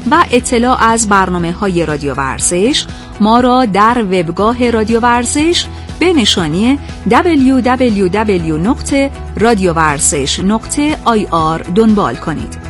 و اطلاع از برنامه‌های رادیو ورزش ما را در وبگاه رادیو ورزش به نشانی www.radiovarzesh.ir دنبال کنید.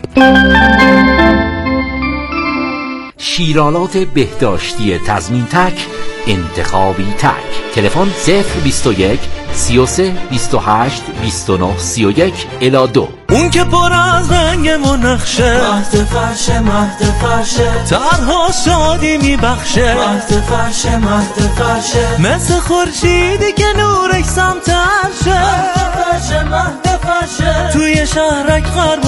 شیرالات بهداشتی تضمین تک، انتخابی تک. تلفن 021 33 28 29 31 الی 2. اون که پر از رنگ و نقشه، مهد فرشه تنها شادی میبخشه، مهد فرشه مثل خورشیدی که نورش سمتر شه، مهد فرشه توی شهرک غرب و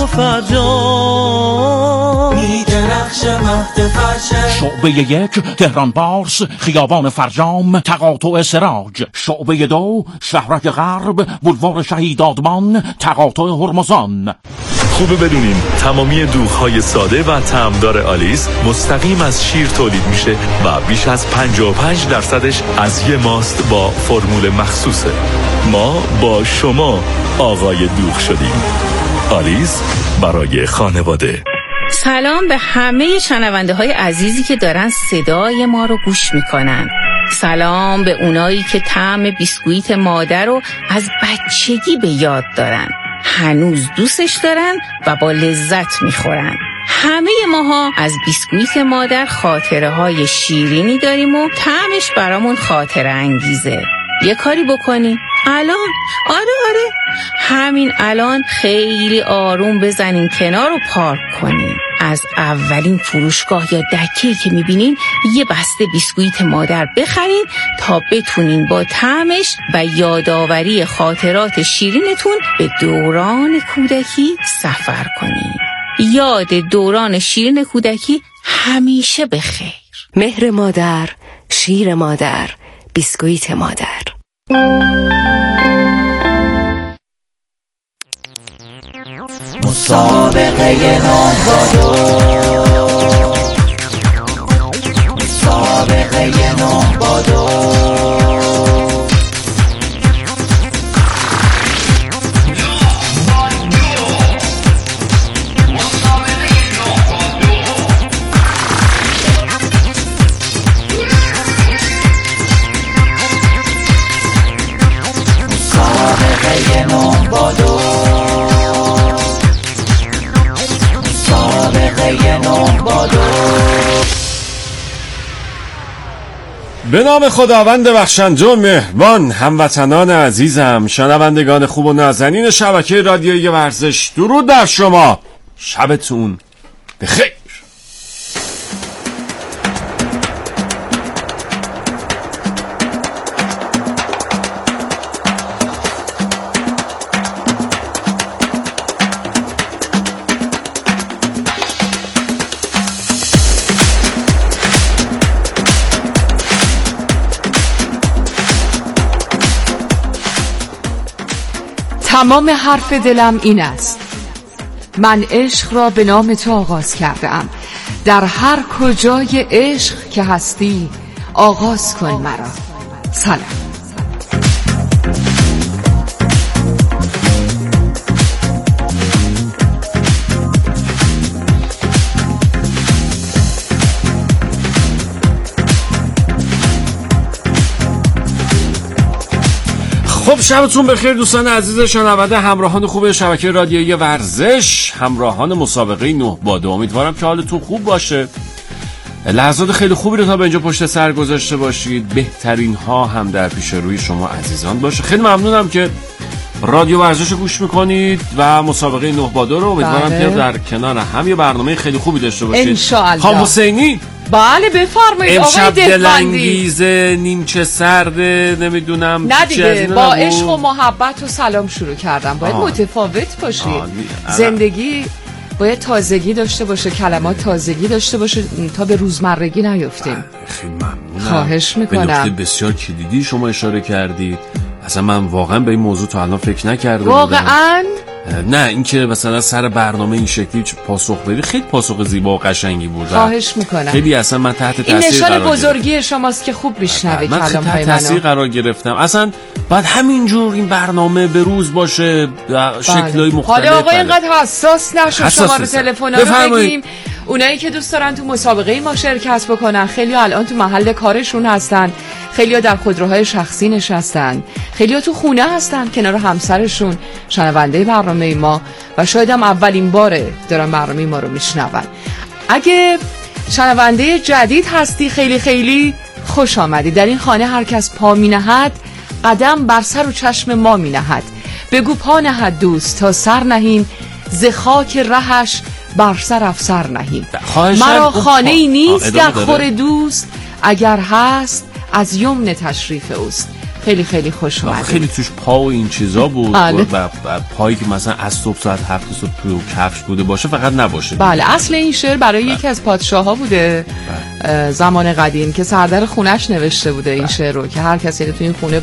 فرجام میدرخشه، مهد فرشه. شعبه 1 تهران بارس، خیابان فرجام، تقاطع سراج. شعبه 2 شهرک غرب، بولوار شهید آدمان، تقاطع هرمزان. خوبه بدونین تمامی دوغ‌های ساده و طعمدار آلیس مستقیم از شیر تولید میشه و بیش از 55% از یه ماست با فرمول مخصوصه. ما با شما آقای دوغ شدیم. آلیس برای خانواده. سلام به همه شنونده های عزیزی که دارن صدای ما رو گوش میکنن. سلام به اونایی که طعم بیسکویت مادر رو از بچگی به یاد دارن، هنوز دوستش دارن و با لذت میخورن. همه ماها از بیسکویت مادر خاطره های شیرینی داریم و طعمش برامون خاطره انگیزه. یه کاری بکنی الان، آره همین الان خیلی آروم بزنین کنار و پارک کنین. از اولین فروشگاه یا دکه‌ای که میبینین یه بسته بیسکویت مادر بخرین تا بتونین با طعمش و یادآوری خاطرات شیرینتون به دوران کودکی سفر کنین. یاد دوران شیرین کودکی همیشه بخیر. مهر مادر، شیر مادر، بیسکویت مادر. مسابقه نهبادو، مسابقه نهبادو. به نام خداوند بخشنده و مهربان، هموطنان عزیزم، شنوندگان خوب و نازنین شبکه رادیویی ورزش، درود بر شما، شبتون بخیر. تمام حرف دلم این است: من عشق را به نام تو آغاز کردم. در هر کجای عشق که هستی آغاز کن مرا. سلام. خب شبتون بخیر دوستان عزیز شنونده، همراهان خوب شبکه رادیویی ورزش، همراهان مسابقه 9 باده. امیدوارم که حالتون خوب باشه، لحظات خیلی خوبی رو تا به اینجا پشت سر گذاشته باشید. بهترین ها هم در پیش روی شما عزیزان باشه. خیلی ممنونم که رادیو ورزش رو گوش میکنید و مسابقه 9 باده رو. امیدوارم که در کنار هم یه برنامه خیلی خوبی داشته باشید. انشاءالله. خانم حسینی، بله بفرمایید آقای امشب دلبندی. دلانگیزه، نیمچه سرده، نمیدونم نه دیگه با عشق و محبت و سلام شروع کردم. باید متفاوت باشید. زندگی باید تازگی داشته باشه، کلمات تازگی داشته باشه تا به روزمرگی نیفتیم. خیلی ممنونم. خواهش میکنم. به نکته بسیار کلیدی شما اشاره کردید. اصلا من واقعا به این موضوع تا الان فکر نکرده بودم. واقعا؟ نه اینکه مثلا سر برنامه این شکلی پاسخ بدی خیلی پاسخ زیبا و قشنگی بود. خواهش میکنم. خیلی اصلا من تحت تاثیر این نشان قرار بزرگی گرفتم. شماست که خوب میشنوی من کلامهای تحت تاثیر قرار گرفتم. اصلا بعد همینجور این برنامه به روز باشه، شکل‌های مختلف. حالا آقا اینقدر حساس نشو، شما رو تلفن رو بگیم. اونایی که دوست دارن تو مسابقه ما شرکت بکنن، خیلی الان تو محل کارشون هستن، خیلی در خودروهای شخصی نشستن، خیلی تو خونه هستن کنار همسرشون شنونده برنامه ما و شاید هم اولین باره دارن برنامه ما رو میشنون. اگه شنونده جدید هستی خیلی خیلی خوش آمدی. در این خانه هر کس پا می نهد قدم بر سر و چشم ما می نهد. بگو پا نهد دوست تا سر نهیم، ز خاک رهش بر سر افسر نهیم. مرا خانه ای نیست در خور دوست، اگر هست از یمن تشریف اوست. خیلی خیلی خوش اومد. خیلی توش پا و این چیزا بود و پایی که مثلا از صبح ساعت 7 صبح تو کفش بوده باشه فقط نباشه. بله اصل این شعر برای یکی از پادشاه‌ها بوده زمان قدیم که سردر خونش نوشته بوده این شعر رو که هر کسی که تو این خونه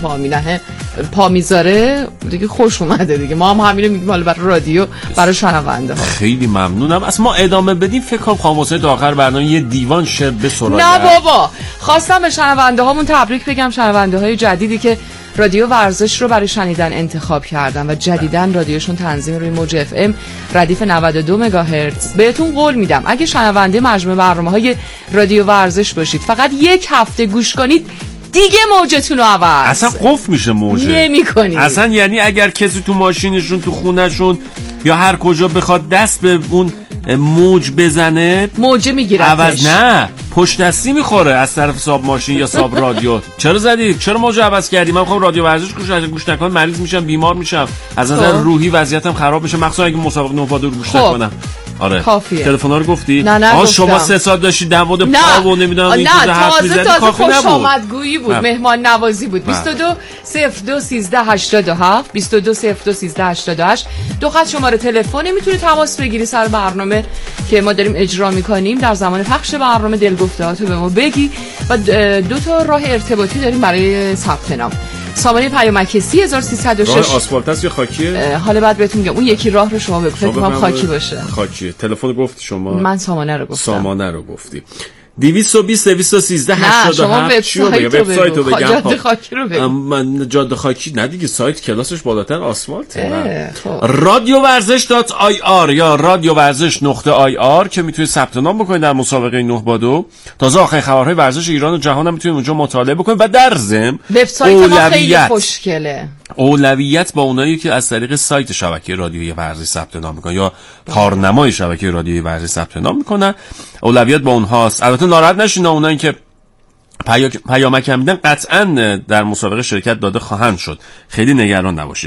پا میذاره دیگه خوش اومده دیگه. ما هم همین رو میگیم حالا برای رادیو برای شنونده ها. خیلی ممنونم. اصلا ما ادامه بدیم فکر کنم خاموسه تا آخر برنامه یه دیوان شعر بسرایم. نه بابا، خواستم به شنونده هامون تبریک بگم، شنونده های جدیدی که رادیو ورزش رو برای شنیدن انتخاب کردن و جدیدن رادیوشون تنظیم روی موج اف ام ردیف 92 مگاهرتز. بهتون قول میدم اگه شنونده مجموعه برنامه‌های رادیو ورزش باشید فقط یک هفته گوش کنید دیگه موجتون رو عوض اصلا قفل میشه موجه نمی‌کنید اصلا. یعنی اگر کسی تو ماشینشون تو خونهشون یا هر کجا بخواد دست به اون موج بزنه موجه میگیره عوض نه پشت دستی میخوره از طرف صاحب ماشین یا صاحب رادیو. چرا زدی؟ چرا موج عوض کردی؟ من میخوام رادیو ورزش گوش نکنم مریض میشم بیمار میشم از نظر روحی وضعیتم خراب میشه مخصوصا اگه مسابقه نوبادو رو گوش نکنم. آره تلفونا رو گفتی؟ نه شما 3 ساعت داشتی در مورد پا و نمیدونم این چیزا حرف می‌زدی کافی نبود. خوش آمدگویی بود مهمان نوازی بود. 22 02 13 87 22 02 13 88 دو خط شماره تلفن میتونی تماس بگیری سر برنامه که ما داریم اجرا میکنیم. در زمان پخش برنامه دلگفته‌هاتو به ما بگی و 2 تا راه ارتباطی داریم برای ثبت نام. سامانه پیامک 30306 راه آسفالت است یا خاکیه؟ حالا بعد بهتون میگم اون یکی راه رو شما بگو. فکر کنم خاکی باشه. خاکیه. تلفن گفت شما؟ من سامانه رو گفتم. سامانه رو گفتی. 220 213 87 چیو بگم؟ وبسایت رو بگم. جاده خاکی رو بگم. من جاده خاکی نه دیگه، سایت کلاسش بالاتر آسفالت. رادیو ورزش.ir یا رادیو ورزش.ir که میتونید ثبت نام بکنید در مسابقه 9 با 2. تازه آخرین خبرهای ورزش ایران و جهان هم میتونید اونجا مطالعه بکنید و در ضمن وبسایت ما خیلی خوشگله. اولویت با اونایی که از طریق سایت شبکه رادیویی ورزش ثبت نام میکنن یا کارنمای شبکه رادیویی ورزش ثبت نام میکنن، اولویت با اونهاست. البته ناراحت نشین، اونایی که پیامک میدن قطعا در مسابقه شرکت داده خواهند شد، خیلی نگران نباشید.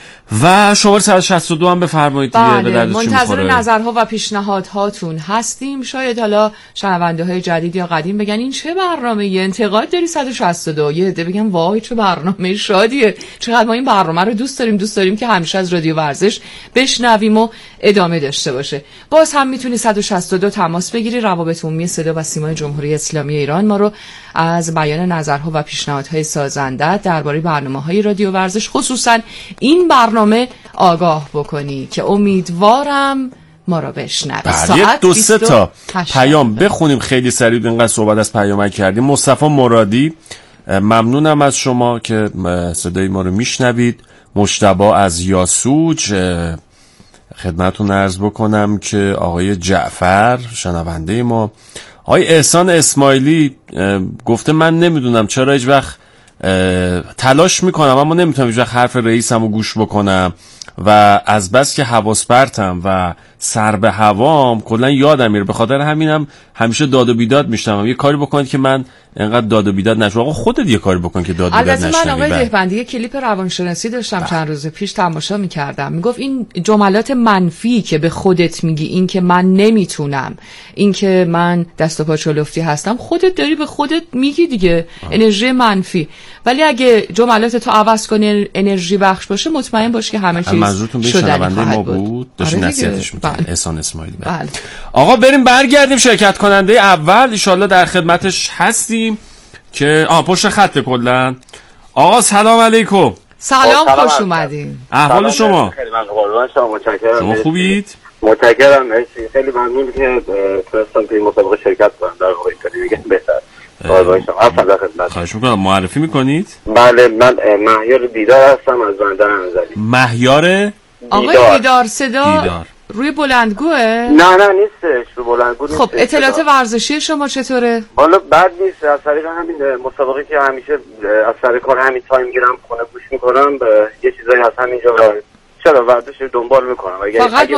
و شماره 162 هم بفرمایید دیگه. بله، منتظر نظرها و پیشنهادهاتون هستیم. شاید حالا شنونده‌های جدید یا قدیم بگن این چه برنامه‌ای، انتقاد داری 162. یه عده بگن وای چه برنامه شادیه، چقدر ما این برنامه رو دوست داریم که همیشه از رادیو ورزش بشنویم و ادامه داشته باشه. باز هم میتونی 162 تماس بگیری. روابط عمومی صدا و سیمای جمهوری اسلامی ایران ما رو از بیان نظرها و پیشنهادهای سازنده درباره برنامه‌های رادیو ورزش خصوصا این برنامه آگاه بکنی که امیدوارم ما رو بشنوی. ساعت 2 تا پیام بخونیم خیلی سریع، اینقدر صحبت از پیامک کردیم. مصطفی مرادی، ممنونم از شما که صدای ما رو میشنوید. مجتبی از یاسوج، خدمتتون عرض بکنم که آقای جعفر شنونده ما. آقای احسان اسماعیلی گفته من نمیدونم چرا هیچ وقت تلاش میکنم اما نمیتونم هیچ وقت حرف رئیسم رو گوش بکنم و از بس که حواس پرتم و سر به هوام کلا یادم میره، به خاطر همینم همیشه داد و بیداد میشنوم. یه کاری بکنید که من انقدر داد و بیداد نشم. آقا خودت یه کاری بکن که داد و بیداد نشنوی. البته من آقای دهبندی یه کلیپ روانشناسی داشتم چند روز پیش تماشا میکردم، میگفت این جملات منفی که به خودت میگی، این که من نمیتونم، این که من دست و پا چلفتی هستم، خودت داری به خودت میگی دیگه. انرژی منفی. ولی اگه جملات تو عوض کنی انرژی بخش باشه، مطمئن باش که همه چیز شدنی ما بود. داشت نصیحتش می‌کرد احسان اسماعیلی. بله. آقا بریم برگردیم شرکت کننده اول، ان شاءالله در خدمتش هستیم که پشت خط کلا. آقا سلام علیکم. سلام، خوش اومدین. احوال شما؟ خیلی قربان شما، متشکرم. شما خوبید؟ متشکرم، خیلی ممنون که تونستم توی مسابقه شرکت کنم. در واقع اینطوری میگم بهتر. قربان شما. افضل خدمت. خواهش می‌کنم. معرفی می‌کنید؟ بله، من مهیار دیدار هستم از بندر انزلی. مهیار آقای دیدار صدا روی بلندگوه؟ نه نیستش رو بلندگو نیستش. خب اطلاعات ورزشی شما چطوره؟ حالا بد نیست، از طریق همین مسابقه که همیشه از سر کار همین تایم میگیرم خونه گوش میکنم، یه چیزایی هست همینجا چرا ورزش دنبال میکنم. فقط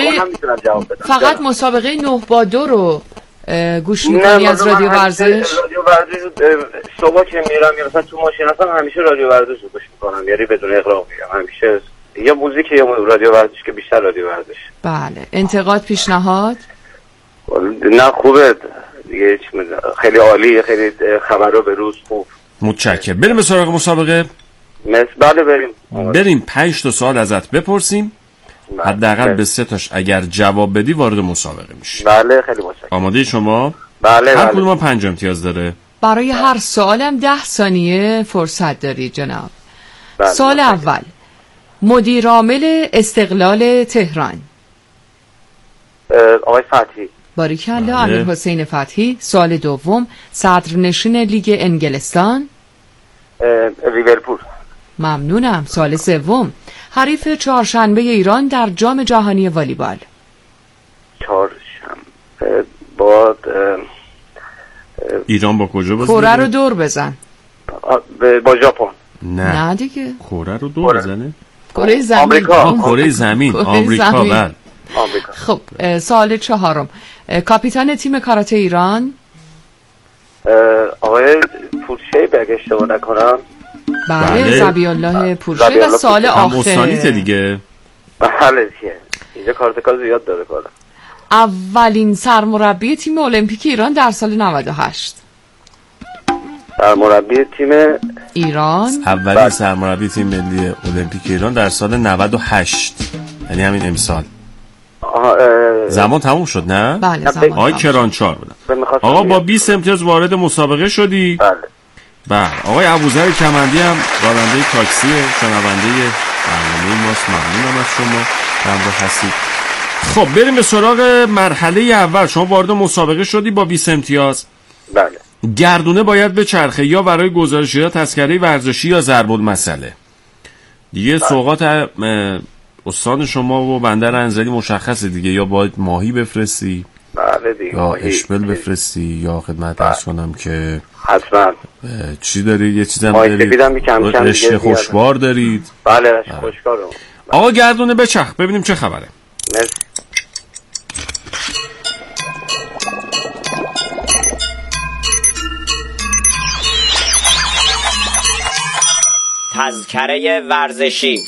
مسابقه 9 با 2 رو گوش میکنی از رادیو ورزش؟ رادیو ورزش صبح که میرم یا مثلا تو ماشین هستم همیشه رادیو ورزش رو گوش میکنم، یعنی بدون اغراق میگم همیشه یا موزیک یا رادیو ورزش، که بیشتر رادیو ورزش. بله. انتقاد پیشنهاد؟ نه خوبه دیگه، خیلی عالی، خیلی خبرو به روز خوب. متشکرم. بریم به سراغ مسابقه. بله بریم 5 تا سوال ازت بپرسیم، حداقل به 3 تاش اگر جواب بدی وارد مسابقه میشی. بله خیلی متشکرم. آماده شما؟ بله. هر کدوم 5 امتیاز داره. برای هر سوالم 10 ثانیه فرصت داری جناب. بله. سوال اول، مدیر عامل استقلال تهران؟ آقای فتحی. باریکلا. امیر حسین فتحی. سوال دوم، صدرنشین لیگ انگلستان؟ لیورپول. ممنونم. سوال سوم، حریف چهارشنبه ایران در جام جهانی والیبال؟ چهارشنبه با ایران با کجا بازی؟ کره رو دور بزن. با ژاپن. نه دیگه. کره رو دور بزنه؟ کره زمین. آمریکا. کره زمین. آمریکا. بله. خب سوال چهارم، کاپیتان تیم کاراته ایران؟ آقای پورشه اگه اشتباه نکنم. بله. ذبیح‌الله پورشه. و سوال آخر استانیت دیگه. بله اینجا کارتکار زیاد داره کارا. اولین سرمربی تیم المپیک ایران در سال 98؟ سرمربی تیم ایران. اولین سرمربی تیم ملی المپیک ایران در سال 98، یعنی همین امسال. زمان تموم شد نه؟ بله زمان. آقای کرانچار بودن. آقا با 20 امتیاز وارد مسابقه شدی. بله. آقای ابوذر کمندی هم راننده تاکسی، شنونده برنامه ماست. ممنونم از شما همراه هستید. خب بریم به سراغ مرحله اول. شما وارد مسابقه شدی با 20 امتیاز. بله. گردونه باید به چرخه یا برای گزارش یا تذکره ورزشی یا ضرب المثله. دیگه سوغات استان شما و بندر انزلی مشخصه دیگه، یا باید ماهی بفرستی. بله دیگه. یا اشبل بفرستی، یا خدمت عرض کنم که حتما چی دارید؟ یه چیزم دارید؟ رشته خوشبار دارید؟ بله رشته خوشبار. آقا گردونه بچخ ببینیم چه خبره. مرسی. تذکره ورزشی.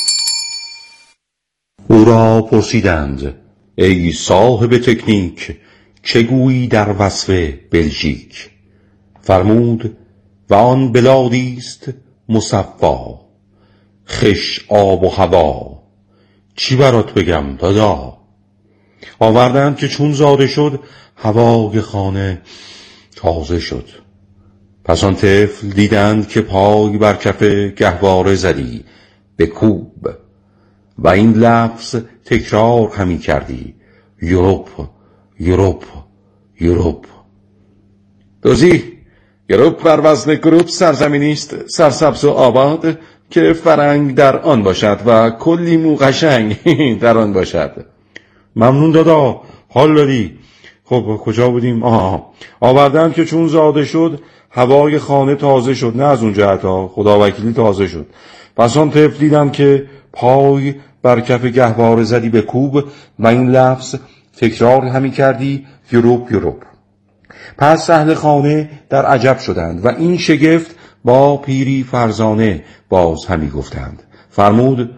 او را پرسیدند ای صاحب تکنیک چه گویی در وصف بلژیک؟ فرمود و آن بلادی است مصفا، خش آب و هوا، چی برات بگم دادا؟ آوردند که چون زاده شد هوای خانه تازه شد. پس آن طفل دیدند که پای بر کف گهواره زدی به کوب و این لفظ تکرار همی کردی یوروپ یوروپ یوروپ. دوزی یوروپ بر وزن گروپ سرزمینی است سرسبز و آباد که فرنگ در آن باشد و کلی مو قشنگ در آن باشد. ممنون دادا، حال دادی. خب کجا بودیم؟ آوردن که چون زاده شد هوای خانه تازه شد. نه از اون جهت ها، خدا وکیلی تازه شد. پس آن طفل دیدم که پای بر کف گهواره زدی به کوب و این لفظ تکرار همی کردی یوروپ یوروپ. پس اهل خانه در عجب شدند و این شگفت با پیری فرزانه باز همی گفتند. فرمود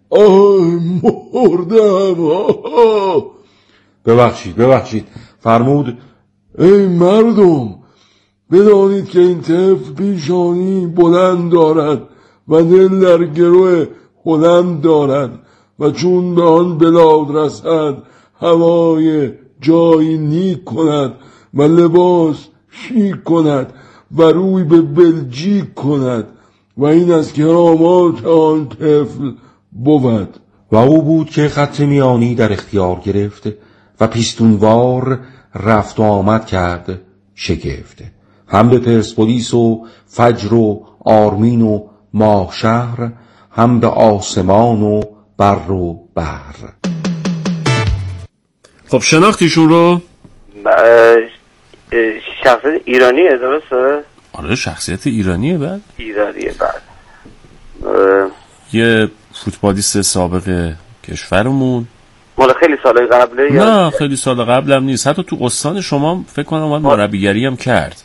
مردم. ببخشید. فرمود ای مردم، بدانید که این طفل پیشانی بلند دارد و دل در گروه هلند دارد و چون به آن بلاد رسد هوای جایی نیک کند و لباس شیک کند و روی به بلژیک کند و این از کرامات آن طفل بود. و او بود که خط میانی در اختیار گرفت و پیستونوار رفت و آمد کرد شگفت. هم به پرسپولیس و فجر و آرمین و ماه شهر، هم به آسمان و بر و بحر. خب شناختیشون رو؟ شخصیت ایرانیه درسته؟ آره شخصیت ایرانیه. بعد یه فوتبالیست سابق کشورمون. مال خیلی سال قبله؟ نه خیلی سال قبل هم نیست، حتی تو استان شما فکر کنم اومد مربیگری هم کرد.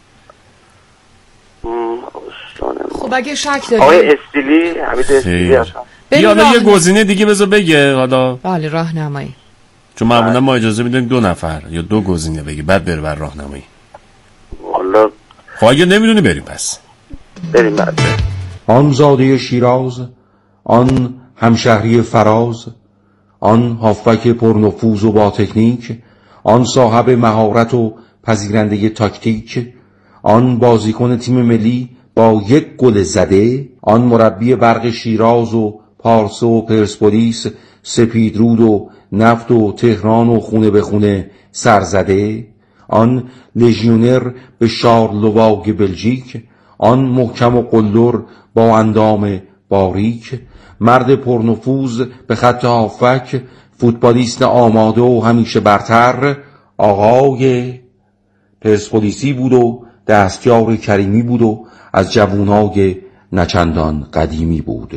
خب اگه شک داری آقای استیلی، حمید استیلی هستم. حالا یه گزینه دیگه بذار بگه حالا. بله راهنمایی. چون معمولا ما اجازه میدیم 2 نفر یا 2 گزینه بگی بعد بره بر راهنمایی. والا خب اگه نمیدونی بریم پس. بریم بعد. آن زاده شیراز، آن همشهری فراز، آن هافبک پرنفوذ و با تکنیک، آن صاحب مهارت و پذیرنده تاکتیک، آن بازیکن تیم ملی با 1 گل زده، آن مربی برق شیراز و پارسه و پرسپولیس، سپیدرود و نفت و تهران و خونه به خونه سرزده، آن لژیونر به شارلواگ بلژیک، آن محکم و قلدر با اندام باریک، مرد پرنفوذ به خط هافک، فوتبالیست آماده و همیشه برتر، آقای پرسپولیسی بود و دستیار کریمی بود و از جوانای نچندان قدیمی بود.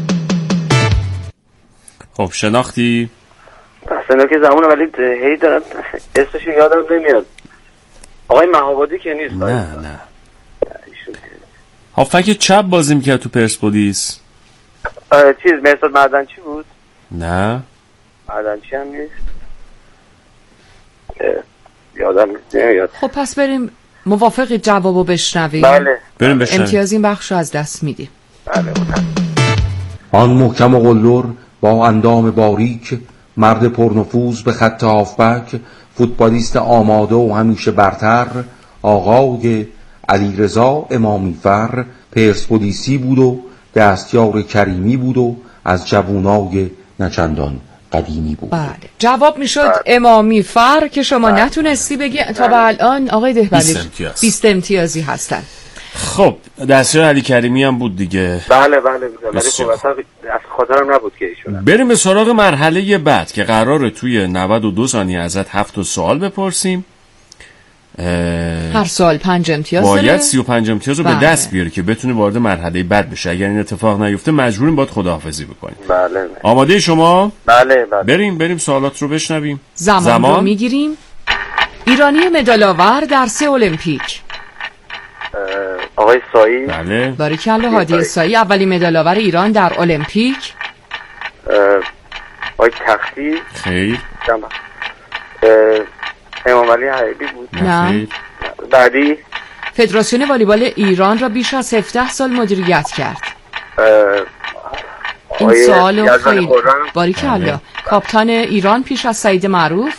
خب شناختی؟ اصلا که زمانه ولی هی دارم اسمش یادم نمیاد. آقای مهابادی که نیست؟ نه هافک چپ بازی میکرد تو پرسپولیس. چیز مرساد معدنچی بود؟ نه معدنچی هم نیست. یادم نمیاد. خب پس بریم. موافقی جوابو بشنویم؟ بله بریم بشنویم. امتیاز این بخش رو از دست میدیم. بله. آن محکم و قلدر با اندام باریک، مرد پرنفوذ به خط هافبک، فوتبالیست آماده و همیشه برتر، آقای علیرضا امامی فر، پرسپولیسی بود و دستیار کریمی بود و از جوانای نچندان قدیمی بود. بله جواب میشد امامی فر که شما نتونستی بگی. تا به الان آقای دهبندی 20 امتیازی هستن. خب دستیار علی کریمی هم بود دیگه. بله ولی خب اصلا از خاطرم نبود که ایشون. بریم به سراغ مرحله بعد که قراره توی 92 ثانیه ازت 7 تا سوال بپرسیم. هر سوال 5 امتیاز باید داره. 35 امتیاز رو به دست بیاری که بتونی وارد مرحله بعد بشه. اگر این اتفاق نیفته مجبوریم باید خداحافظی بکنیم. بله. آماده شما؟ بله. بریم سوالات رو بشنویم. زمان رو میگیریم. ایرانی مدال آور در 3 المپیک. آقای سایی. بله. باریکلا هادی سایی اولین مدال آور ایران در المپیک. آقای تختی. خیر. امام علی حبیبی بود. نه. بعدی فدراسیون والیبال ایران را بیش از 17 سال مدیریت کرد. این سوالو خیلی باریکلا. کاپیتان ایران پیش از سعید معروف.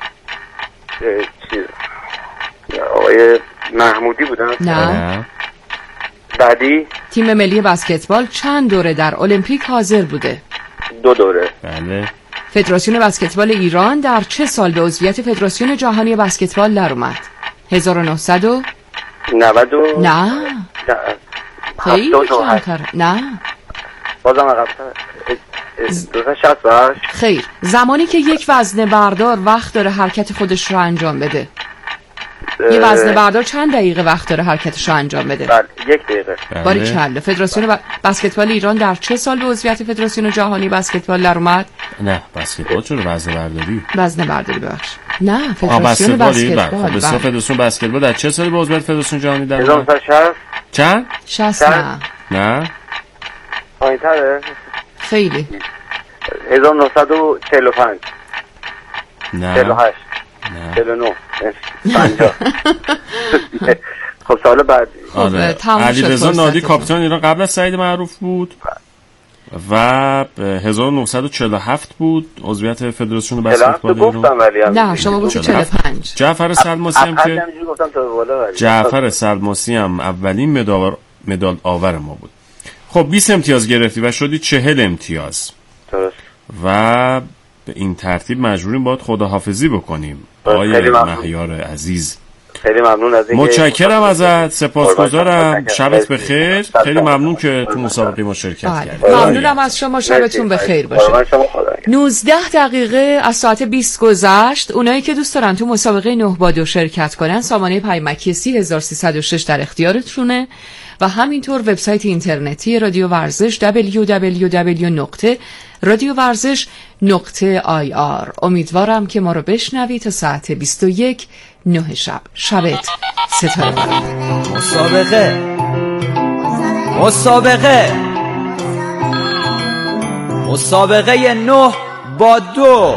آقای محمودی بودن. نه. بعدی تیم ملی بسکتبال چند دوره در المپیک حاضر بوده؟ 2 دوره. بله. فدراسیون بسکتبال ایران در چه سال به عضویت فدراسیون جهانی بسکتبال در اومد؟ 1990. نه. خیلی کمتر. نه. بازم عقب‌تر. 2068. خیر. زمانی که یک وزنه بردار وقت داره حرکت خودش رو انجام بده. یه وزنه بردار چند دقیقه وقت داره حرکتش رو انجام بده؟ بله 1 دقیقه. باریکلا. فدراسیون بسکتبال ایران در چه سال به عضویت فدراسیون جهانی بسکتبال در اومد؟ نه بسکتبال چرا وزنه برداری؟ وزنه برداری ببخش. نه فدراسیون بسکتبال. خب فدراسیون بسکتبال در چه سالی به عضویت فدراسیون جهانی در اومد؟ 1960. چند؟ 60. نه. پایین‌تره؟ خیلی. 1945. نه. 48. نه. 49. 50. خب سال بعد. علیرضا نادی کاپیتان ایران قبل از سعید معروف بود و 1947 بود عضویت فدراسیون بسکتبال ایران. نه شما گفتید 45. جعفر سلماسی هم که جعفر سلماسی هم اولین مدال آور ما بود. خب 20 امتیاز گرفتی و شدی 40 امتیاز. درست. و به این ترتیب مجبوریم باید خداحافظی بکنیم. آقای مهیار عزیز خیلی ممنون از اینکه متشکرم ازت، سپاسگزارم. شبت بخیر. خیلی ممنون که تو مسابقه ما شرکت کردی. ممنونم از شما، شبتون بخیر باشه. 19 دقیقه از ساعت 20 گذشت. اونایی که دوست دارن تو مسابقه 9 با 2 شرکت کنن، سامانه پیامکی 30306 در اختیارتونه و همینطور وبسایت اینترنتی رادیو ورزش www.radiovarzesh.ir. امیدوارم که ما رو بشنوید تا ساعت 21 9 شب. شبت ستاره بارد. مسابقه 9 با 2.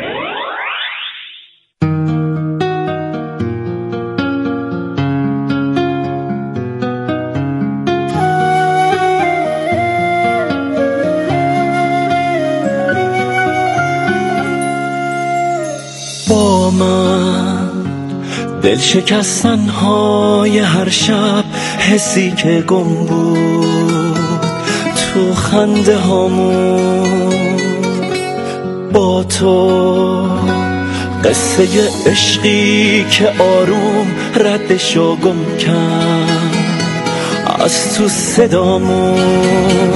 با من دل شکستن‌های هر شب، حسی که گم بود تو خنده هامون، با تو قصه عشقی که آروم ردشو گم کرد از تو صدامون.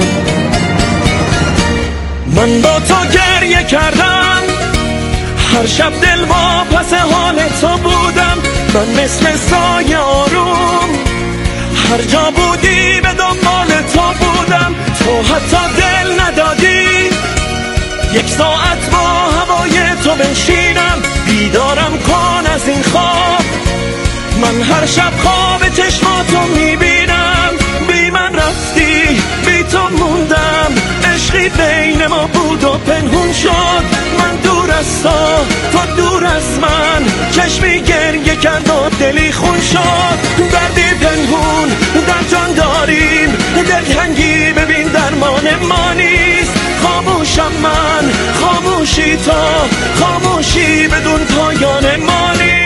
من با تو گریه کردم، هر شب دل با پس حال تو بودم. من مثل سایه آروم هر جا بودی به دنبال تو بودم. تو حتی دل ندادی یک ساعت با هوای تو بنشینم. بیدارم کن از این خواب، من هر شب خواب چشماتو میبینم. بی من رفتی، بی تو موندم، عشقی بین ما بود و پنهون شد. من دور از تو دور از من، چشمی گریه کرد و دلی خون شد. دردی پنهون در جان داریم، دلتنگی ببین درمان ما نیست. خاموشم من، خاموشی تو، خاموشی بدون پایان ما نیست.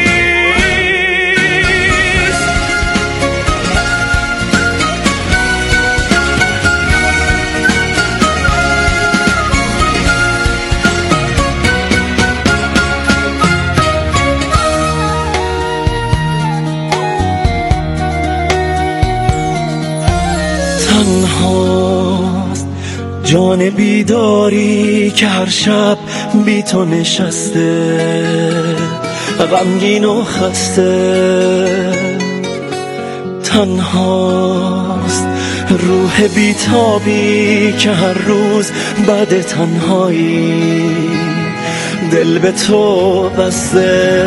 تنهاست جان بیداری که هر شب بی تو نشسته، غمگین و خسته. تنهاست روح بیتابی که هر روز بعد تنهایی دل به تو بسته.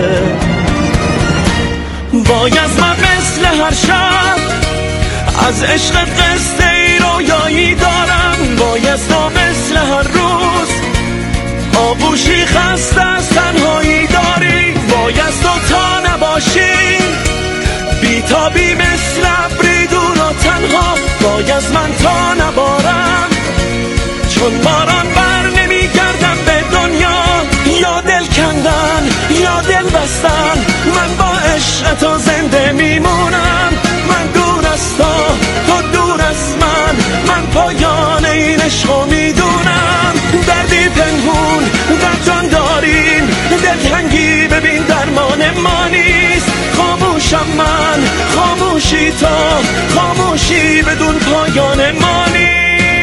باید من مثل هر شب از عشق قصه ای رویایی دارم. باید تو مثل هر روز آغوشی خسته از تنهایی داری. باید تو تا نباشی بیتابی مثل ابری دور و تنها. باید من تا نبارم چون باران بر نمیگردم به دنیا. یا دل کندن یا دل بستن، من با عشق تو زنده میمونم. من دور از تو دور از من پایان این عشقو میدونم. دردی پنهون در جان داریم، دلتنگی ببین درمان ما نیست. خاموشم من، خاموشی تو، خاموشی بدون پایان ما نیست.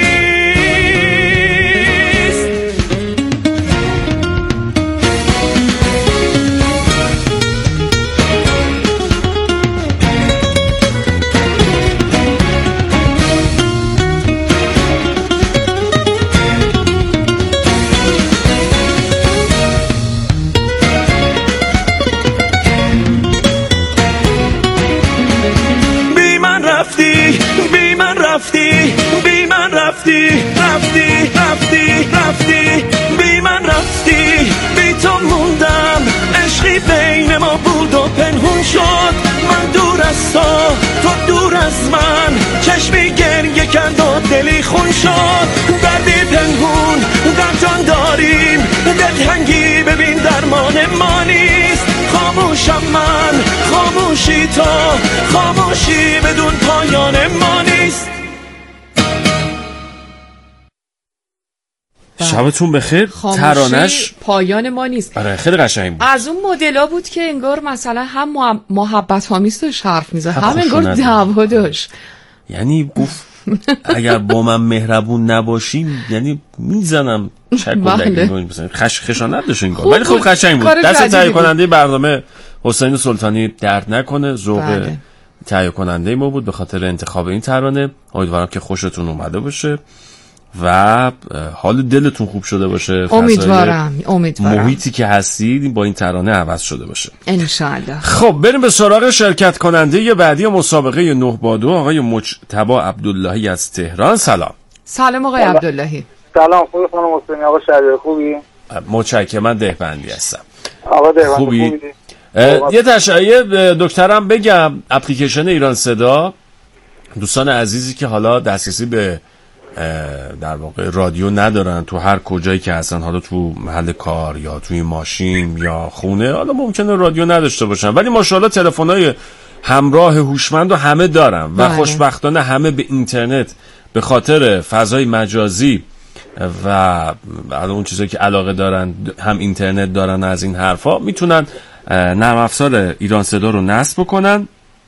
رفتی بی من رفتی، بی تو موندم، عشقی بین ما بود و پنهون شد. من دور از تو دور از من، چشمی گریه کرد و دلی خون شد. دردی پنهون در جان داریم، دلتنگی ببین درمان ما نیست. خاموشم من، خاموشی تو، خاموشی بدون پایان ما نیست. شبتون بخیر. ترانش پایان ما نیست. آره خیلی قشنگ بود. از اون مدلا بود که انگار مثلا هم محبت آمیز داشت حرف میزد، هم انگار دعوا داشت. یعنی گفت اگر با من مهربون نباشی یعنی میزنم چکو خشانت داشت انگار، ولی خب قشنگ بود. دست تهیه کننده برنامه حسین سلطانی درد نکنه، ذوق تهیه کننده ما بود به خاطر انتخاب این ترانه. امیدوارم که خوشتون اومده باشه و حال دلتون خوب شده باشه. امیدوارم محیطی که هستید با این ترانه عوض شده باشه انشالله. خب بریم به سراغ شرکت کننده بعدی مسابقه 9 با 2 آقای مجتبی عبداللهی از تهران. سلام آقای عبداللهی. سلام. خوبی خانم حسینی؟ آقا شهریار خوبی؟ متشکرم. من دهبندی هستم. آقا دهبندی خوبی؟ یه تشریح دکترم بگم، اپلیکیشن ایران صدا دوستان عزیزی که حالا دسترسی به در واقع رادیو ندارن، تو هر کجایی که هستن، حالا تو محل کار یا توی ماشین یا خونه، حالا ممکنه رادیو نداشته باشن ولی ماشاءالله تلفن‌های همراه هوشمند رو همه دارن و خوشبختانه همه به اینترنت به خاطر فضای مجازی و اون چیزایی که علاقه دارن، هم اینترنت دارن، از این حرفا میتونن نرم افزار ایران صدا رو نصب بکنن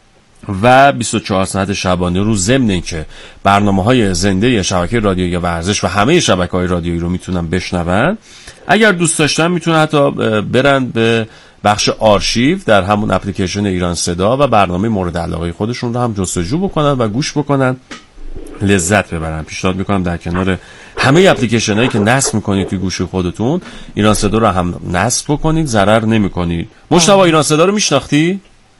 و 24 ساعت شبانه رو ضمن اینکه برنامه‌های زنده شبکه رادیویی ورزش و همه شبکه‌های رادیویی رو میتونن بشنون. اگر دوست داشتن میتونن حتی برن به بخش آرشیو در همون اپلیکیشن ایران صدا و برنامه مورد علاقه خودشون رو هم جستجو بکنن و گوش بکنن، لذت ببرن. پیشنهاد میکنم در کنار همه اپلیکیشنایی که نصب میکنید توی گوشی خودتون ایران صدا رو هم نصب بکنید، ضرر نمیکنید. مجتبی ایران صدا رو میشناختی؟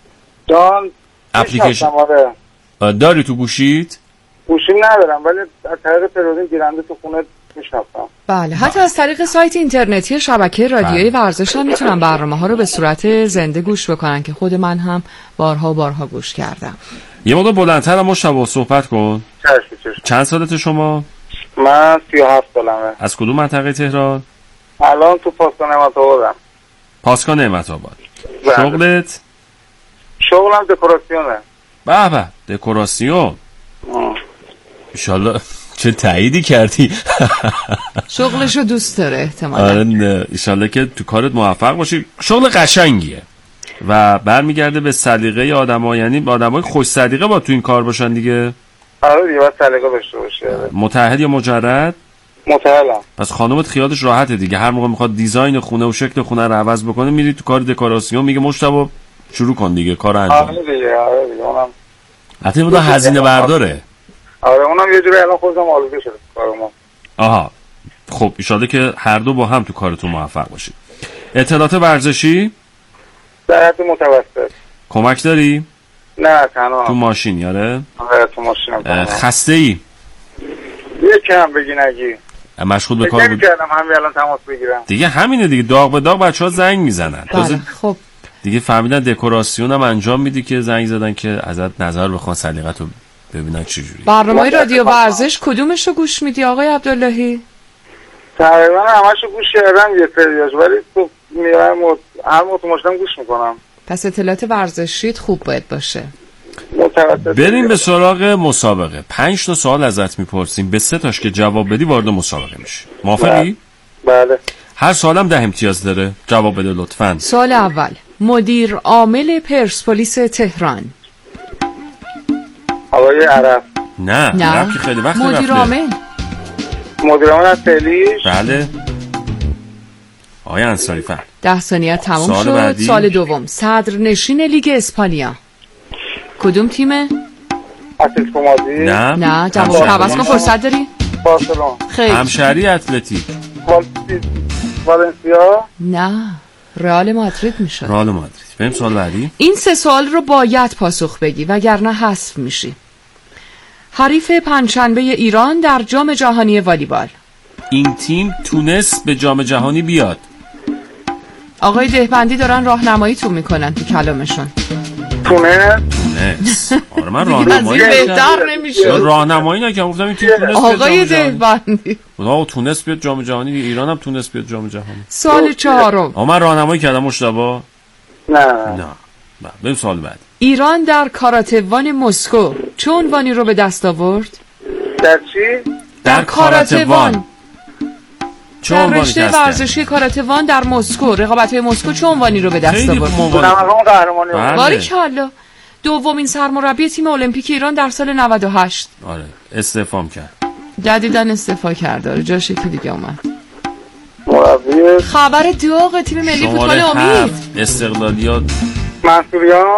اپلیکیشن داری تو گوشیت؟ گوشیم ندارم ولی از طریق تلویزیون گیرنده تو خونه میشناختم. بله، حتی از طریق سایت اینترنتی شبکه رادیویی ورزش هم میتونن برنامه‌ها رو به صورت زنده گوش بکنن که خود من هم بارها گوش کردم. یه موقع بلندتر هم مشتبه صحبت کن. چند سالته شما؟ من 37 سالمه. از کدوم منطقه تهران؟ الان تو پاسکان نعمت آبادم. پاسکان نعمت آباد. شغلت؟ شغلم دکوراسیونه. به به، دکوراسیون. انشالله. چه تاییدی کردی. شغلشو دوست داره احتمالاً. آره انشالله که تو کارت موفق باشی. شغل قشنگیه و برمیگرده به سلیقه آدم‌ها، یعنی آدمای خوش سلیقه با تو این کار باشن دیگه. آره دیگه باید سلیقه داشته باشه. متأهل یا مجرد؟ متأهلم. پس خانومت خیالش راحته دیگه، هر موقع میخواد دیزاین خونه و شکل خونه رو عوض بکنه میری تو کار دکوراسیون، میگه مجتبی شروع کن دیگه کارو انجام. آره دیگه اونم حتی بوده هزینه برداره. آره اونم یه جوری الان خودم آلوده شده کار ما. آها خب ان شاءالله که هر دو با هم تو کارتون موفق باشید. اطلاعات ورزشی در حد متوسط. کمک داری؟ نه تنها. تو ماشین یاره؟ آره تو ماشینم. خسته ای؟ یکم بگی نگی. مشغول به کار بود. نمی‌کردم همین الان تماس بگیرم. دیگه همینه دیگه، داغ به داغ بچه‌ها زنگ میزنن. خب دیگه فهمیدن دکوراسیون هم انجام میدی که زنگ زدن که ازت نظر بخوان سلیقتو ببینن چه جوری. برنامه‌های رادیو ورزش کدومش رو گوش میدی آقای عبداللهی؟ تقریبا همشو گوش کردم یه سریاش، ولی تو میرم هر موقع ماشینم گوش میکنم. پس اطلاعات ورزشیت خوب باید باشه. بریم به سراغ مسابقه. 5 تا سوال ازت میپرسیم، به 3 تاش که جواب بدی وارد مسابقه میشی. موافقی؟ بله. هر سوالم 10 امتیاز داره، جواب بده لطفاً. سوال اول، مدیر عامل پرسپولیس تهران. آقای عرب. نه عرب که خیلی وقت رفته. مدیر عامل از فعلیش. بله. آقای انصاری فر. 10 ثانیه تموم شد. سال دوم، صدرنشین لیگ اسپانیا کدوم تیمه؟ اتلتیکو مادرید. نه جواب عوض کن، فرصت داری؟ بارسلون. خیلی. همشهری اتلتیک. والنسیا. نه رئال مادرید میشه. رئال مادرید. بریم سوال بعدی. این 3 سوال رو باید پاسخ بگی وگرنه حذف میشی. حریف پنجشنبه ایران در جام جهانی والیبال. این تیم تونست به جام جهانی بیاد. آقای دهبندی دارن راهنماییتون میکنن تو کلامشون. تونست. آره من راهنمایی بهتر نمیشه. راهنمایی نکردم، گفتم این تیم تونست. آقای دهبندی خدا تونست بیاد جام جهانی، ایران هم تونست بیاد جام جهانی. سوال 4. من راهنمایی کردم مجتبی. نه. بریم سوال بعد. ایران در کاراتوان مسکو چه عنوانی رو به دست آورد؟ در چی؟ در کاراتوان. در رشته ورزشی کاراتوان در مسکو رقابت‌های مسکو چه عنوانی رو به دست آورد؟ قهرمانی. باریکلا. دومین سرمربی تیم المپیک ایران در سال 98. آره استعفا کرد. جدیدن استعفا کرد. داره جاش یکی دیگه اومد. مربی خبر داغ تیم ملی فوتبال امید استقلالیات منصوریان